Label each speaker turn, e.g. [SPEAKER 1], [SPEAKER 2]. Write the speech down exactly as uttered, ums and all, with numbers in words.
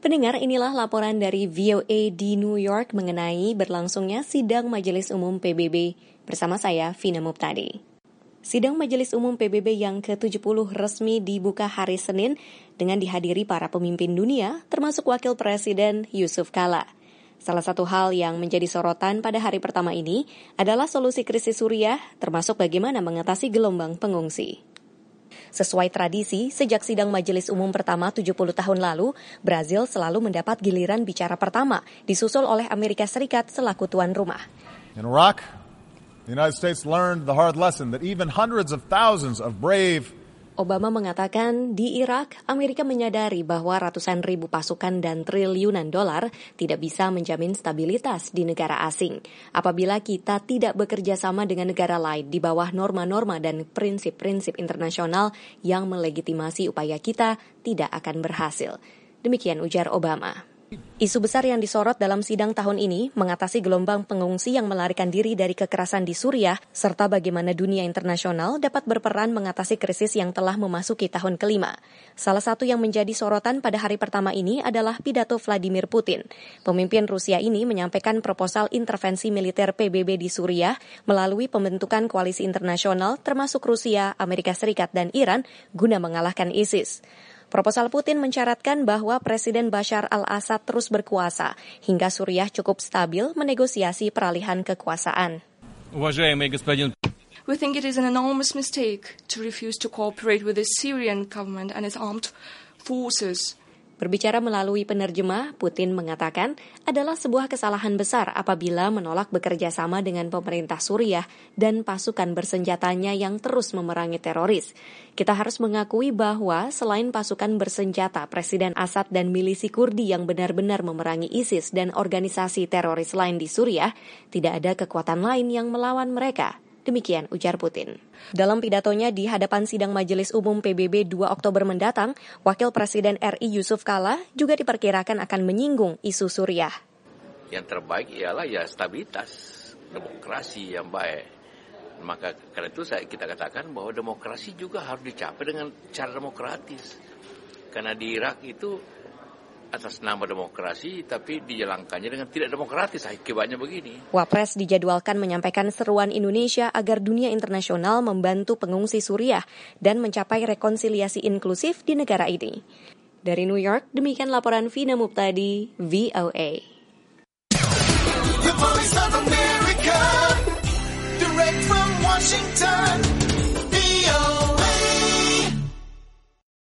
[SPEAKER 1] Pendengar, inilah laporan dari V O A di New York mengenai berlangsungnya sidang Majelis Umum P B B. Bersama saya, Vina Muptadi. Sidang Majelis Umum P B B yang ke tujuh puluh resmi dibuka hari Senin dengan dihadiri para pemimpin dunia, termasuk Wakil Presiden Yusuf Kala. Salah satu hal yang menjadi sorotan pada hari pertama ini adalah solusi krisis Suriah, termasuk bagaimana mengatasi gelombang pengungsi. Sesuai tradisi, sejak sidang Majelis Umum pertama tujuh puluh tahun lalu, Brazil selalu mendapat giliran bicara pertama, disusul oleh Amerika Serikat selaku tuan rumah.
[SPEAKER 2] In Iraq, the United States learned the hard lesson that even hundreds of thousands of brave
[SPEAKER 1] Obama mengatakan di Irak, Amerika menyadari bahwa ratusan ribu pasukan dan triliunan dolar tidak bisa menjamin stabilitas di negara asing apabila kita tidak bekerja sama dengan negara lain di bawah norma-norma dan prinsip-prinsip internasional yang melegitimasi upaya kita tidak akan berhasil. Demikian ujar Obama. Isu besar yang disorot dalam sidang tahun ini mengatasi gelombang pengungsi yang melarikan diri dari kekerasan di Suriah, serta bagaimana dunia internasional dapat berperan mengatasi krisis yang telah memasuki tahun kelima. Salah satu yang menjadi sorotan pada hari pertama ini adalah pidato Vladimir Putin. Pemimpin Rusia ini menyampaikan proposal intervensi militer P B B di Suriah melalui pembentukan koalisi internasional termasuk Rusia, Amerika Serikat, dan Iran guna mengalahkan ISIS. Proposal Putin mensyaratkan bahwa Presiden Bashar al-Assad terus berkuasa hingga Suriah cukup stabil menegosiasi peralihan kekuasaan.
[SPEAKER 3] We think it is an enormous mistake to refuse to cooperate with the Syrian government and its armed forces.
[SPEAKER 1] Berbicara melalui penerjemah, Putin mengatakan adalah sebuah kesalahan besar apabila menolak bekerja sama dengan pemerintah Suriah dan pasukan bersenjatanya yang terus memerangi teroris. Kita harus mengakui bahwa selain pasukan bersenjata Presiden Assad dan milisi Kurdi yang benar-benar memerangi ISIS dan organisasi teroris lain di Suriah, tidak ada kekuatan lain yang melawan mereka. Demikian ujar Putin. Dalam pidatonya di hadapan sidang Majelis Umum P B B dua Oktober mendatang, Wakil Presiden R I Yusuf Kala juga diperkirakan akan menyinggung isu Suriah.
[SPEAKER 4] Yang terbaik ialah ya stabilitas, demokrasi yang baik. Maka karena itu saya kita katakan bahwa demokrasi juga harus dicapai dengan cara demokratis. Karena di Irak itu atas nama demokrasi, tapi dijalankannya dengan tidak demokratis. Akibatnya begini.
[SPEAKER 1] Wapres dijadwalkan menyampaikan seruan Indonesia agar dunia internasional membantu pengungsi Suriah dan mencapai rekonsiliasi inklusif di negara ini. Dari New York, demikian laporan Vina Muptadi, V O A.
[SPEAKER 5] The Voice of America, direct from Washington.